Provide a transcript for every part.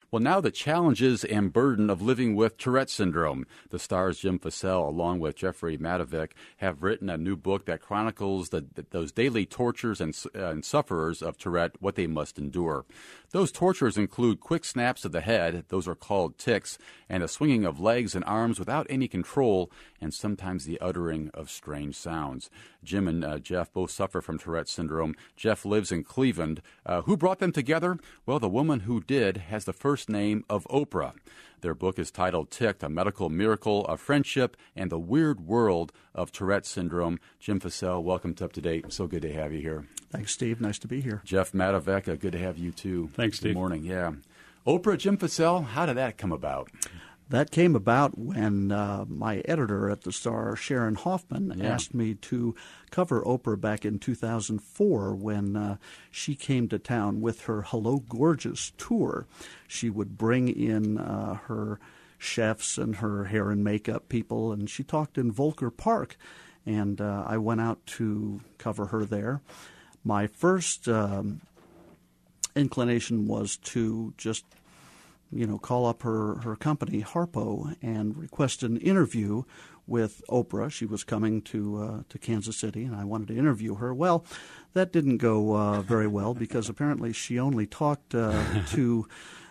Well, now the challenges and burden of living with Tourette syndrome. The stars Jim Fassel, along with Jeffrey Madovic, have written a new book that chronicles those daily tortures and sufferers of Tourette, what they must endure. Those tortures include quick snaps of the head, those are called tics, and a swinging of legs and arms without any control, and sometimes the uttering of strange sounds. Jim and Jeff both suffer from Tourette syndrome. Jeff lives in Cleveland. Who brought them together? Well, the woman who did has the first name of Oprah. Their book is titled Ticked, A Medical Miracle of Friendship and the Weird World of Tourette Syndrome. Jim Fassel, welcome to Up to Date. So good to have you here. Thanks, Steve. Nice to be here. Jeff Madovic, good to have you too. Thanks, Steve. Good morning. Yeah. Oprah, Jim Fassel, how did that come about? That came about when my editor at the Star, Sharon Hoffman, asked me to cover Oprah back in 2004 when she came to town with her Hello Gorgeous tour. She would bring in her chefs and her hair and makeup people, and she talked in Volcker Park, and I went out to cover her there. My first inclination was to just call up her company, Harpo, and request an interview with Oprah. She was coming to Kansas City, and I wanted to interview her. Well, that didn't go very well because apparently she only talked to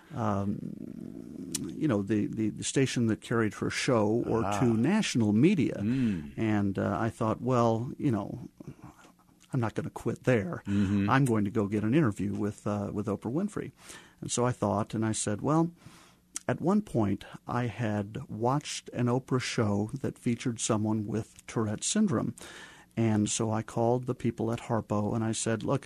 the station that carried her show or to national media. And I thought, well, I'm not going to quit there. I'm going to go get an interview with Oprah Winfrey. And so I thought, and I said, well, at one point I had watched an Oprah show that featured someone with Tourette syndrome. And so I called the people at Harpo and I said, look,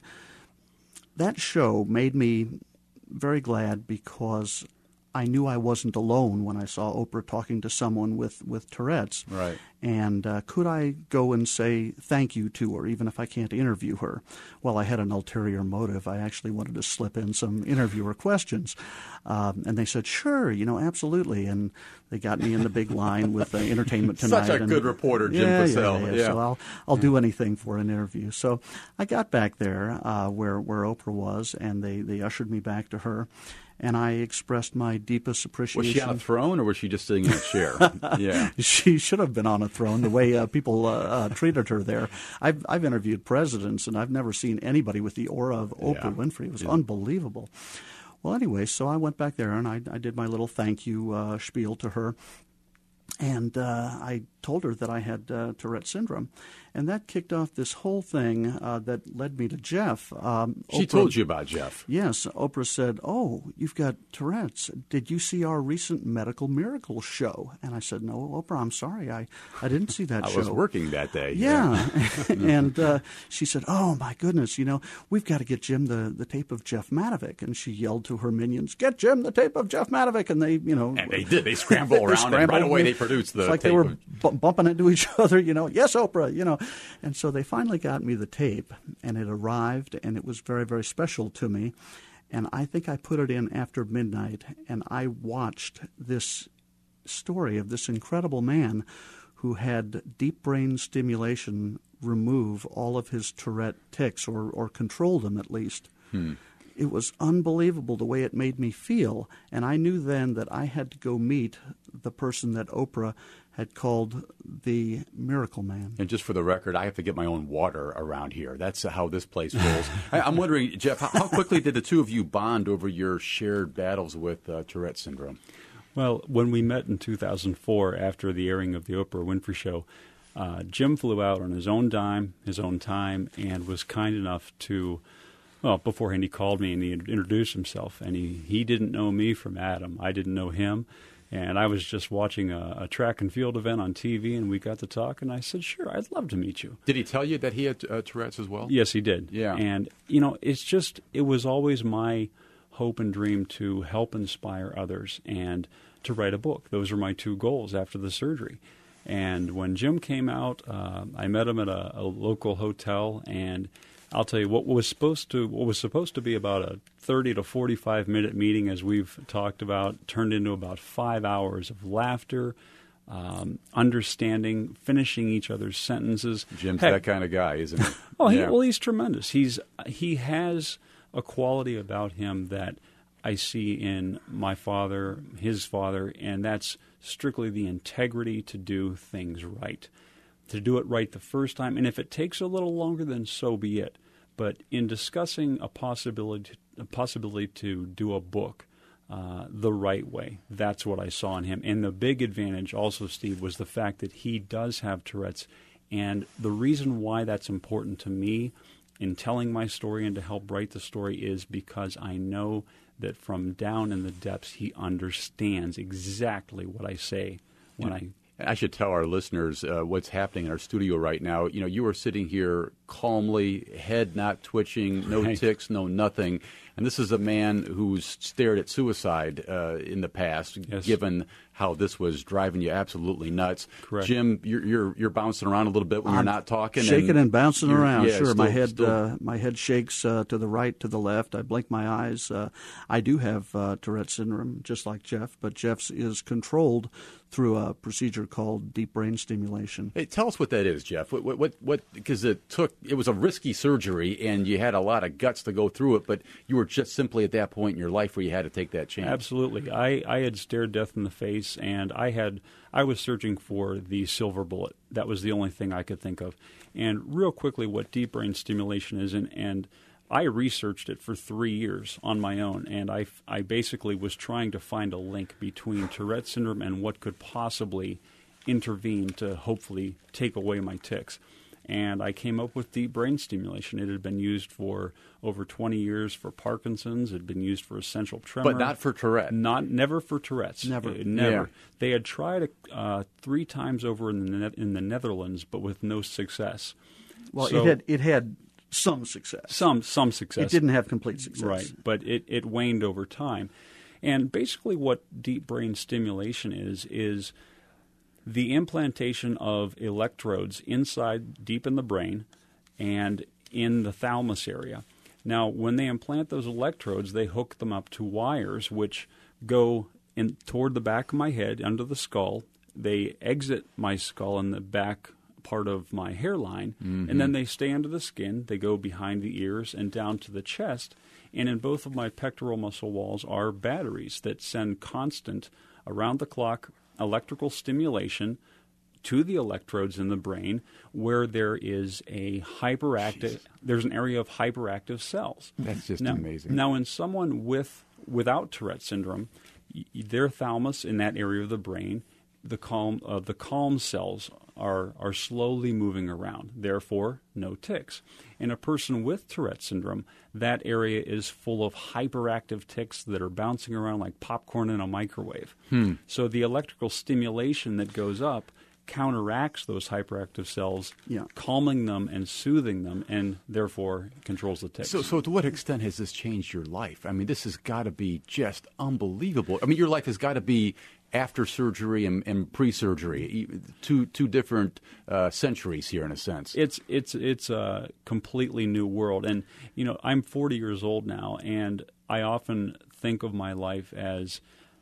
that show made me very glad because I knew I wasn't alone when I saw Oprah talking to someone with Tourette's. Right. And could I go and say thank you to her, even if I can't interview her? Well, I had an ulterior motive. I actually wanted to slip in some interviewer questions. And they said, sure, absolutely. And they got me in the big line with Entertainment Tonight. Such a good reporter, Jim Fassel. Yeah. So I'll do anything for an interview. So I got back there where Oprah was, and they ushered me back to her. And I expressed my deepest appreciation. Was she on a throne, or was she just sitting in a chair? Yeah, she should have been on a throne. The way people treated her there. I've interviewed presidents, and I've never seen anybody with the aura of Oprah Winfrey. It was unbelievable. Well, anyway, so I went back there and I did my little thank you spiel to her, and I told her that I had Tourette syndrome. And that kicked off this whole thing that led me to Jeff. She told you about Jeff. Yes. Oprah said, oh, you've got Tourette's. Did you see our recent Medical Miracle show? And I said, no, Oprah, I'm sorry. I didn't see that show. I was working that day. Yeah. And she said, oh, my goodness, we've got to get Jim the tape of Jeff Madovic. And she yelled to her minions, get Jim the tape of Jeff Madovic. And they, And they did. They scrambled around, and right away they produced the tape. It's like they were bumping into each other, yes, Oprah, And so they finally got me the tape, and it arrived, and it was very, very special to me. And I think I put it in after midnight, and I watched this story of this incredible man who had deep brain stimulation remove all of his Tourette tics, or control them at least. It was unbelievable the way it made me feel, and I knew then that I had to go meet the person that Oprah had called the Miracle Man. And just for the record, I have to get my own water around here. That's how this place rolls. I'm wondering, Jeff, how quickly did the two of you bond over your shared battles with Tourette syndrome? Well, when we met in 2004 after the airing of the Oprah Winfrey Show, Jim flew out on his own dime, his own time, and was kind enough to, well, beforehand he called me and he introduced himself. And he didn't know me from Adam. I didn't know him. And I was just watching a track and field event on TV, and we got to talk, and I said, sure, I'd love to meet you. Did he tell you that he had Tourette's as well? Yes, he did. Yeah. And, it was always my hope and dream to help inspire others and to write a book. Those were my two goals after the surgery. And when Jim came out, I met him at a local hotel, and I'll tell you, what was supposed to be about a 30 to 45-minute meeting, as we've talked about, turned into about 5 hours of laughter, understanding, finishing each other's sentences. Jim's that kind of guy, isn't he? Oh, yeah. He's tremendous. He has a quality about him that I see in my father, his father, and that's strictly the integrity to do things right, to do it right the first time. And if it takes a little longer, then so be it. But in discussing a possibility to do a book the right way, that's what I saw in him. And the big advantage also, Steve, was the fact that he does have Tourette's. And the reason why that's important to me in telling my story and to help write the story is because I know that from down in the depths, he understands exactly what I say when I should tell our listeners what's happening in our studio right now. You know, you are sitting here calmly, head not twitching, no tics, no nothing. And this is a man who's stared at suicide in the past, given how this was driving you absolutely nuts. Correct. Jim, you're bouncing around a little bit when you're not talking, shaking and bouncing around. Yeah, sure, my head shakes to the right, to the left. I blink my eyes. I do have Tourette's syndrome, just like Jeff, but Jeff's is controlled through a procedure called deep brain stimulation. Hey, tell us what that is, Jeff. What? Because it was a risky surgery, and you had a lot of guts to go through it, but you were just simply at that point in your life where you had to take that chance. Absolutely. I had stared death in the face, and I was searching for the silver bullet. That was the only thing I could think of. And real quickly, what deep brain stimulation is, and I researched it for 3 years on my own, and I basically was trying to find a link between Tourette's syndrome and what could possibly intervene to hopefully take away my tics. And I came up with deep brain stimulation. It had been used for over 20 years for Parkinson's. It had been used for essential tremor. But not for Tourette. Never for Tourette's. Never. Yeah. They had tried 3 times over in the Netherlands, but with no success. Well, so, it had some success. Some success. It didn't have complete success. Right, but it waned over time. And basically what deep brain stimulation is the implantation of electrodes inside, deep in the brain, and in the thalamus area. Now, when they implant those electrodes, they hook them up to wires which go toward the back of my head, under the skull. They exit my skull in the back part of my hairline, and then they stay under the skin. They go behind the ears and down to the chest. And in both of my pectoral muscle walls are batteries that send constant, around-the-clock electrical stimulation to the electrodes in the brain, where there is there's an area of hyperactive cells. That's just amazing. Now, in someone without Tourette's syndrome, their thalamus in that area of the brain, the calm cells are slowly moving around. Therefore, no tics. In a person with Tourette's syndrome, that area is full of hyperactive tics that are bouncing around like popcorn in a microwave. So the electrical stimulation that goes up counteracts those hyperactive cells, calming them and soothing them, and therefore controls the tics. So to what extent has this changed your life? I mean, this has got to be just unbelievable. I mean, your life has got to be after surgery and pre-surgery, two different centuries here in a sense. It's a completely new world, and I'm 40 years old now, and I often think of my life as,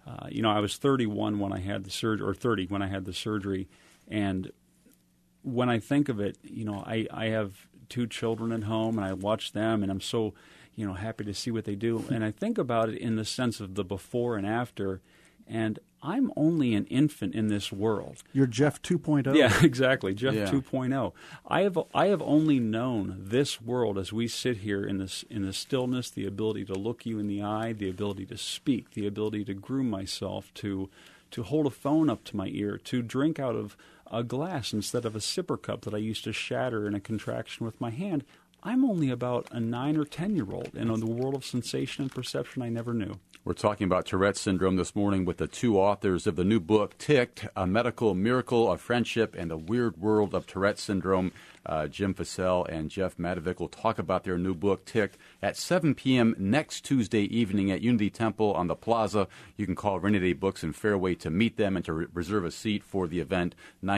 I was 31 when I had the surgery, or 30 when I had the surgery, and when I think of it, I have 2 children at home, and I watch them, and I'm so happy to see what they do, and I think about it in the sense of the before and after. And I'm only an infant in this world. You're Jeff 2.0. Yeah, exactly, Jeff 2.0. I have only known this world as we sit here in the stillness, the ability to look you in the eye, the ability to speak, the ability to groom myself, to hold a phone up to my ear, to drink out of a glass instead of a sipper cup that I used to shatter in a contraction with my hand. I'm only about a 9 or 10-year-old in the world of sensation and perception I never knew. We're talking about Tourette's syndrome this morning with the 2 authors of the new book, Ticked, A Medical Miracle of Friendship and the Weird World of Tourette's Syndrome. Jim Fussell and Jeff Madovic will talk about their new book, Ticked, at 7 p.m. next Tuesday evening at Unity Temple on the Plaza. You can call Rainy Day Books in Fairway to meet them and to reserve a seat for the event,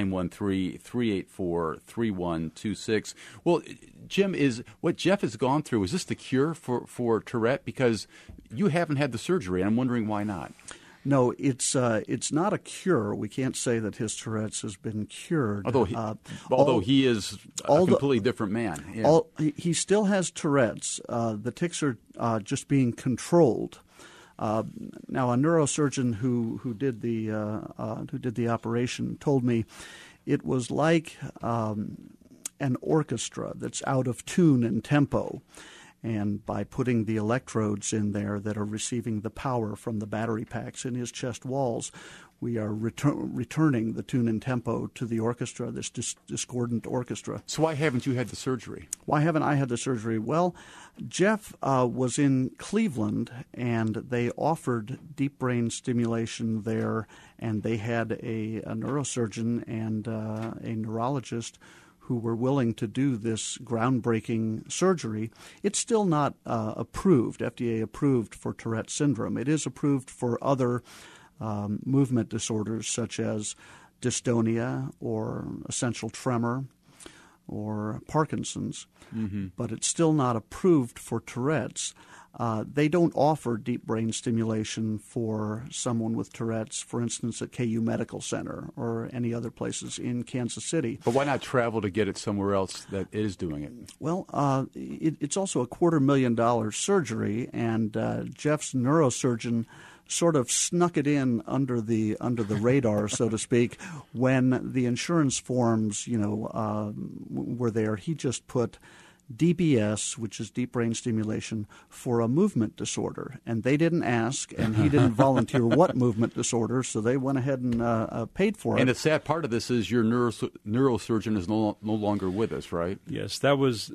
913-384-3126. Well, Jim, is what Jeff has gone through, is this the cure for Tourette? Because you haven't had the surgery, and I'm wondering why not. No, it's not a cure. We can't say that his Tourette's has been cured. Although he is a completely different man. Yeah. He still has Tourette's. The tics are just being controlled. Now, a neurosurgeon who did the operation told me it was like an orchestra that's out of tune and tempo. And by putting the electrodes in there that are receiving the power from the battery packs in his chest walls, we are returning the tune and tempo to the orchestra, this discordant orchestra. So why haven't you had the surgery? Why haven't I had the surgery? Well, Jeff was in Cleveland, and they offered deep brain stimulation there, and they had a neurosurgeon and a neurologist who were willing to do this groundbreaking surgery. It's still not approved, FDA approved for Tourette syndrome. It is approved for other movement disorders such as dystonia or essential tremor or Parkinson's, but it's still not approved for Tourette's. They don't offer deep brain stimulation for someone with Tourette's, for instance, at KU Medical Center or any other places in Kansas City. But why not travel to get it somewhere else that is doing it? Well, it's also a $250,000 surgery, and Jeff's neurosurgeon sort of snuck it in under the radar, so to speak, when the insurance forms, were there. He just put DBS, which is deep brain stimulation, for a movement disorder. And they didn't ask, and he didn't volunteer what movement disorder, so they went ahead and paid for it. And the sad part of this is your neurosurgeon is no longer with us, right? Yes, that was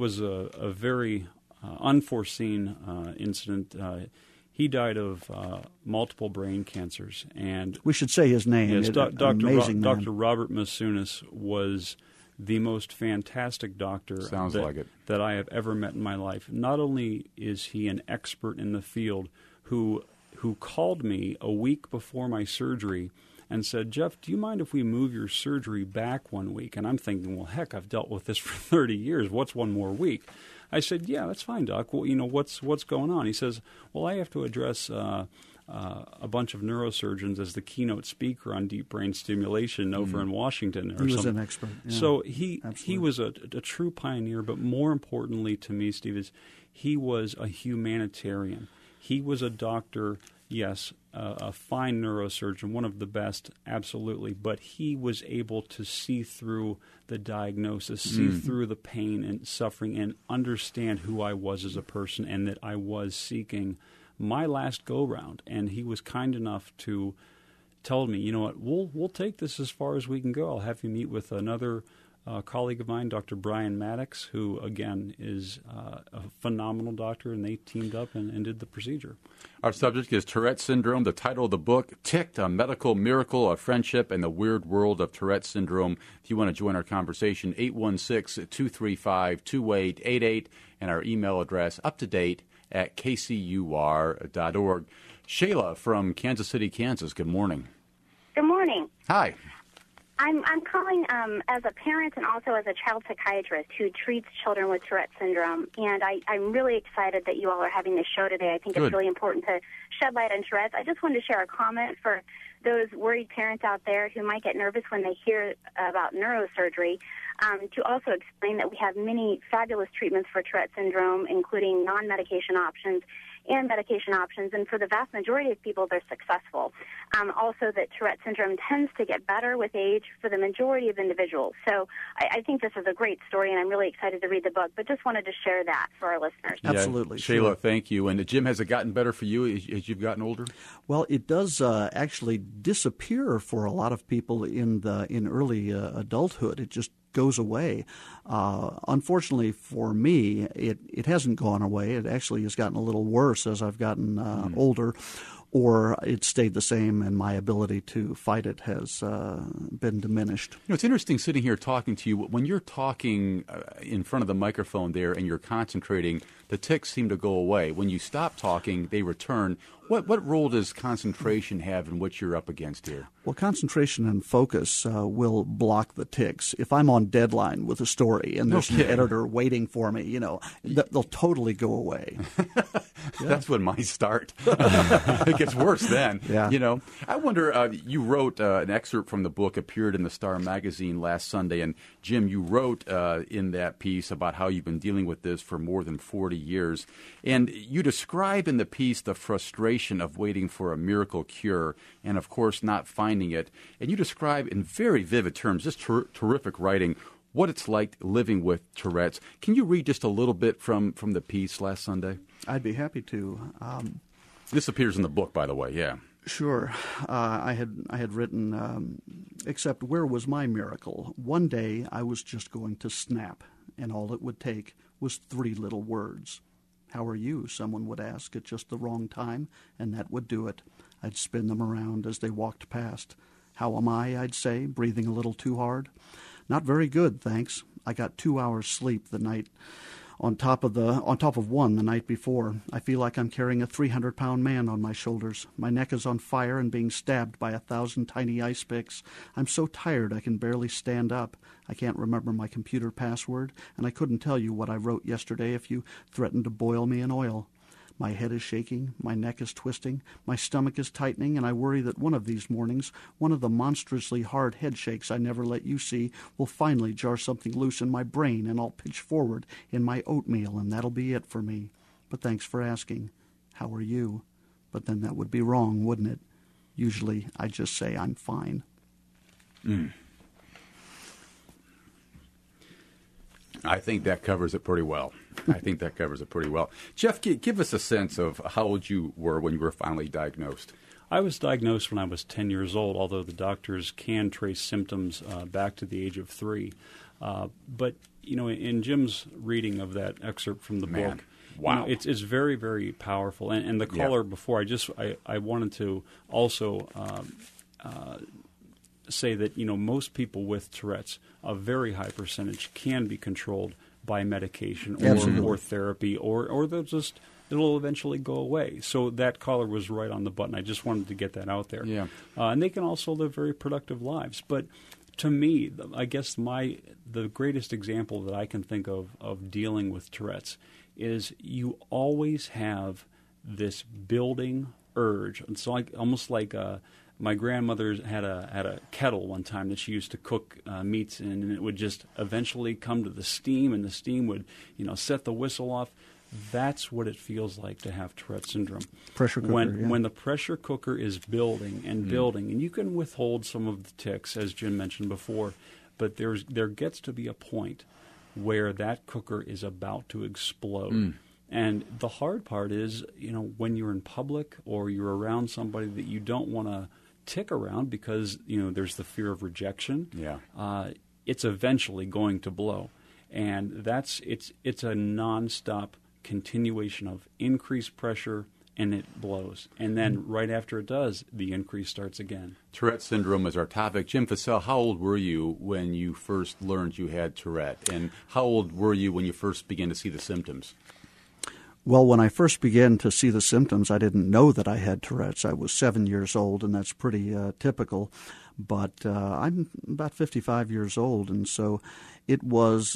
a very unforeseen incident. He died of multiple brain cancers. And we should say his name. Yes, Dr. Dr. Robert Masunis was the most fantastic doctor that I have ever met in my life. Not only is he an expert in the field who called me a week before my surgery and said, "Jeff, do you mind if we move your surgery back 1 week?" And I'm thinking, well, heck, I've dealt with this for 30 years. What's one more week? I said, "Yeah, that's fine, Doc. Well, what's going on?" He says, "Well, I have to address a bunch of neurosurgeons as the keynote speaker on deep brain stimulation over in Washington." He was an expert. Yeah, so he was a true pioneer, but more importantly to me, Steve, is he was a humanitarian. He was a doctor, yes, a fine neurosurgeon, one of the best, absolutely, but he was able to see through the diagnosis, see through the pain and suffering, and understand who I was as a person and that I was seeking my last go-round. And he was kind enough to tell me, you know what, we'll take this as far as we can go. I'll have you meet with another colleague of mine, Dr. Brian Maddox, who, again, is a phenomenal doctor, and they teamed up and did the procedure. Our subject is Tourette syndrome. The title of the book, Ticked, A Medical Miracle of Friendship and the Weird World of Tourette Syndrome. If you want to join our conversation, 816-235-2888, and our email address, uptodate@kcur.org. Shayla from Kansas City, Kansas, good morning. Good morning. Hi. I'm calling as a parent and also as a child psychiatrist who treats children with Tourette syndrome, and I'm really excited that you all are having this show today. I think It's really important to shed light on Tourette's. I just wanted to share a comment for those worried parents out there who might get nervous when they hear about neurosurgery, to also explain that we have many fabulous treatments for Tourette syndrome, including non-medication options and medication options, and for the vast majority of people, they're successful. Also, that Tourette syndrome tends to get better with age for the majority of individuals. So I think this is a great story, and I'm really excited to read the book, but just wanted to share that for our listeners. Absolutely. Yeah, Shayla, thank you. And Jim, has it gotten better for you as you've gotten older? Well, it does actually disappear for a lot of people in early adulthood. It just goes away. Unfortunately for me, it hasn't gone away. It actually has gotten a little worse as I've gotten older, or it stayed the same and my ability to fight it has been diminished. It's interesting sitting here talking to you. When you're talking in front of the microphone there and you're concentrating, the tics seem to go away. When you stop talking, they return. What role does concentration have in what you're up against here? Well, concentration and focus will block the tics. If I'm on deadline with a story and there's an editor waiting for me, they'll totally go away. That's when mine start. It gets worse then. Yeah. I wonder, you wrote an excerpt from the book, appeared in the Star magazine last Sunday, and Jim, you wrote in that piece about how you've been dealing with this for more than 40 years. And you describe in the piece the frustration frustration of waiting for a miracle cure and, of course, not finding it. And you describe in very vivid terms, just terrific writing, what it's like living with Tourette's. Can you read just a little bit from the piece last Sunday? I'd be happy to. This appears in the book, by the way, yeah. Sure. I had written, except where was my miracle? One day I was just going to snap, and all it would take was 3 little words. How are you? Someone would ask at just the wrong time, and that would do it. I'd spin them around as they walked past. How am I, I'd say, breathing a little too hard? Not very good, thanks. I got 2 hours sleep the night on top of one the night before. I feel like I'm carrying a 300-pound man on my shoulders. My neck is on fire and being stabbed by 1,000 tiny ice picks. I'm so tired I can barely stand up. I can't remember my computer password, and I couldn't tell you what I wrote yesterday if you threatened to boil me in oil. My head is shaking, my neck is twisting, my stomach is tightening, and I worry that one of these mornings, one of the monstrously hard head shakes I never let you see, will finally jar something loose in my brain, and I'll pitch forward in my oatmeal, and that'll be it for me. But thanks for asking. How are you? But then that would be wrong, wouldn't it? Usually I just say I'm fine. I think that covers it pretty well. Jeff, give us a sense of how old you were when you were finally diagnosed. I was diagnosed when I was 10 years old, although the doctors can trace symptoms back to the age of 3. But, in Jim's reading of that excerpt from the book, wow, it's very, very powerful. And the caller before, I wanted to also say that, most people with Tourette's, a very high percentage, can be controlled by medication or therapy, or it'll eventually go away. So that caller was right on the button. I just wanted to get that out there. Yeah. And they can also live very productive lives. But to me, I guess the greatest example that I can think of dealing with Tourette's is you always have this building urge. It's almost like my grandmother had a kettle one time that she used to cook meats in, and it would just eventually come to the steam, and the steam would, set the whistle off. That's what it feels like to have Tourette syndrome. Pressure cooker, when the pressure cooker is building and building, and you can withhold some of the tics, as Jim mentioned before, but there gets to be a point where that cooker is about to explode. And the hard part is, when you're in public or you're around somebody that you don't want to tick around because, there's the fear of rejection, it's eventually going to blow. And it's a nonstop continuation of increased pressure, and it blows. And then right after it does, the increase starts again. Tourette syndrome is our topic. Jim Fussell, how old were you when you first learned you had Tourette? And how old were you when you first began to see the symptoms? Well, when I first began to see the symptoms, I didn't know that I had Tourette's. I was 7 years old, and that's pretty typical. But I'm about 55 years old, and so it was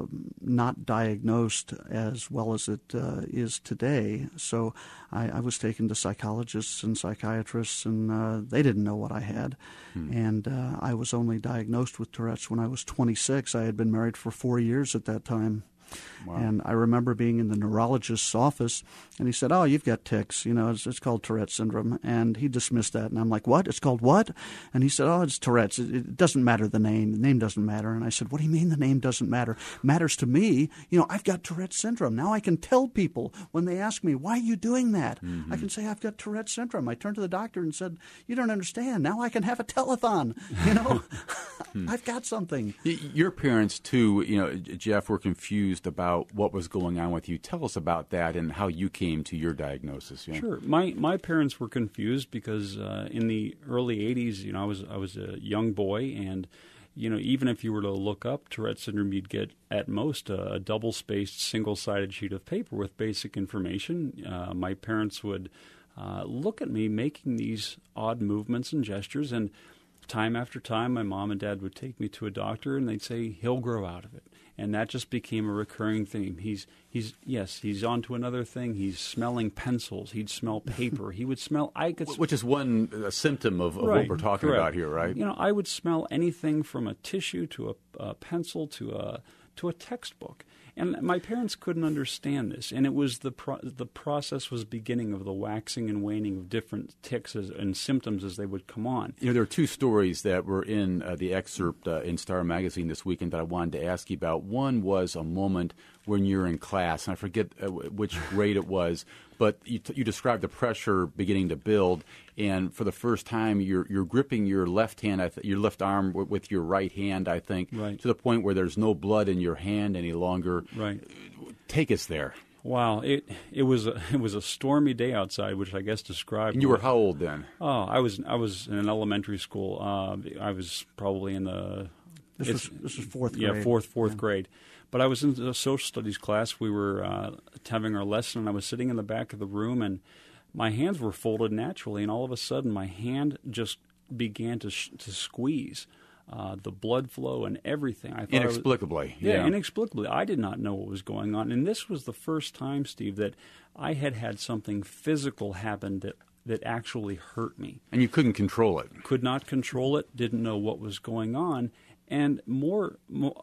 not diagnosed as well as it is today. So I was taken to psychologists and psychiatrists, and they didn't know what I had. And I was only diagnosed with Tourette's when I was 26. I had been married for 4 years at that time. Wow. And I remember being in the neurologist's office, and he said, "Oh, you've got tics. It's called Tourette syndrome." And he dismissed that. And I'm like, "What? It's called what?" And he said, "Oh, it's Tourette's. It doesn't matter the name. The name doesn't matter." And I said, "What do you mean the name doesn't matter? Matters to me. I've got Tourette syndrome. Now I can tell people when they ask me, why are you doing that? I can say, I've got Tourette syndrome." I turned to the doctor and said, "You don't understand. Now I can have a telethon. I've got something." Your parents, too, Jeff, were confused about what was going on with you. Tell us about that and how you came to your diagnosis. Sure. My parents were confused because in the early 80s, I was a young boy, and even if you were to look up Tourette syndrome, you'd get at most a double-spaced, single-sided sheet of paper with basic information. My parents would look at me making these odd movements and gestures, and time after time, my mom and dad would take me to a doctor, and they'd say, "He'll grow out of it." And that just became a recurring theme. He's on to another thing. He's smelling pencils. He'd smell paper. He would smell. Which is one symptom of what we're talking about here, right? I would smell anything from a tissue to a pencil to a textbook. And my parents couldn't understand this, and it was the process was beginning of the waxing and waning of different tics and symptoms as they would come on. There are two stories that were in the excerpt in Star Magazine this weekend that I wanted to ask you about. One was a moment when you're in class, and I forget which grade it was, but you described the pressure beginning to build, and for the first time you're gripping your left hand, your left arm with your right hand, I think, right, to the point where there's no blood in your hand any longer. Right. Take us there. Wow, it was a stormy day outside, which I guess described. And you were how old then? Oh, I was in an elementary school. I was probably in the this was fourth grade. Yeah, fourth grade. But I was in the social studies class. We were having our lesson, and I was sitting in the back of the room, and my hands were folded naturally, and all of a sudden my hand just began to squeeze. The blood flow and everything. I thought inexplicably. Inexplicably. I did not know what was going on. And this was the first time, Steve, that I had something physical happen that actually hurt me. And you couldn't control it. Could not control it, didn't know what was going on. And more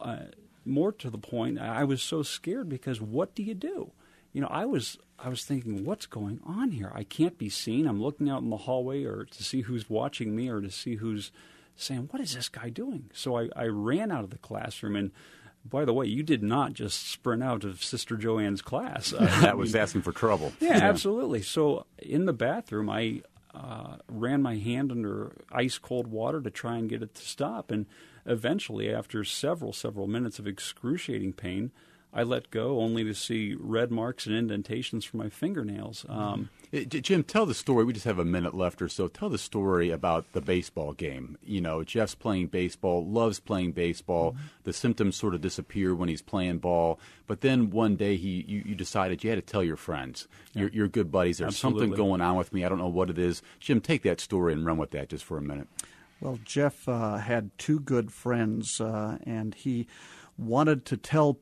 to the point, I was so scared because what do you do? I was thinking, what's going on here? I can't be seen. I'm looking out in the hallway or to see who's watching me or to see who's saying, what is this guy doing? So I ran out of the classroom. And by the way, you did not just sprint out of Sister Joanne's class. That was asking for trouble. Yeah, absolutely. So in the bathroom, I ran my hand under ice cold water to try and get it to stop. And eventually, after several minutes of excruciating pain, I let go, only to see red marks and indentations from my fingernails. Jim, tell the story. We just have a minute left or so. Tell the story about the baseball game. Jeff's playing baseball, loves playing baseball. Mm-hmm. The symptoms sort of disappear when he's playing ball. But then one day you decided you had to tell your friends, your good buddies, there's Absolutely. something going on with me. I don't know what it is. Jim, take that story and run with that just for a minute. Well, Jeff had two good friends, and he wanted to tell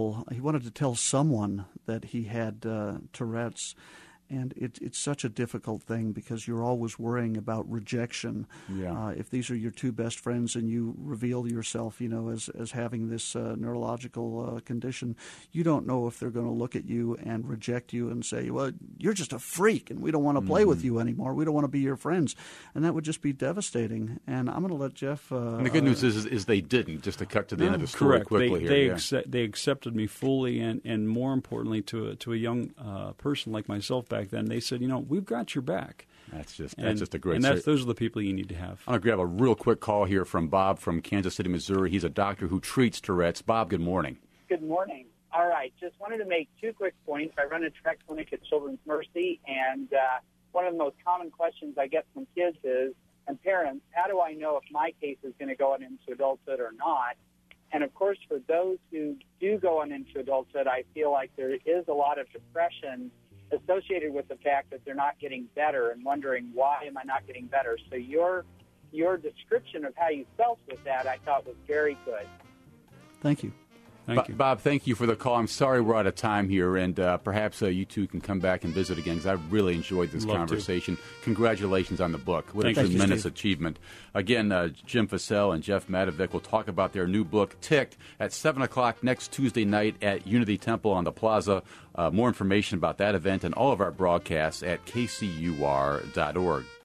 someone that he had Tourette's. And it's such a difficult thing because you're always worrying about rejection. Yeah. If these are your two best friends and you reveal yourself, as having this neurological condition, you don't know if they're going to look at you and reject you and say, well, you're just a freak and we don't want to play with you anymore. We don't want to be your friends. And that would just be devastating. And I'm going to let Jeff... and the good news is they didn't, just to cut to the end of the story correct. Quickly They accepted me fully, and more importantly, to a young person like myself back then, they said, we've got your back. That's just a great. And those are the people you need to have. I'm going to grab a real quick call here from Bob from Kansas City, Missouri. He's a doctor who treats Tourette's. Bob, good morning. Good morning. All right, just wanted to make two quick points. I run a Tourette clinic at Children's Mercy, and one of the most common questions I get from kids and parents, how do I know if my case is going to go on into adulthood or not? And, of course, for those who do go on into adulthood, I feel like there is a lot of depression associated with the fact that they're not getting better and wondering, why am I not getting better? So your description of how you felt with that, I thought was very good. Thank you. Thank you. Bob, thank you for the call. I'm sorry we're out of time here, and perhaps you two can come back and visit again, because I really enjoyed this conversation. Congratulations on the book. What a tremendous achievement. Again, Jim Fussell and Jeff Madovic will talk about their new book, Ticked, at 7 o'clock next Tuesday night at Unity Temple on the Plaza. More information about that event and all of our broadcasts at kcur.org.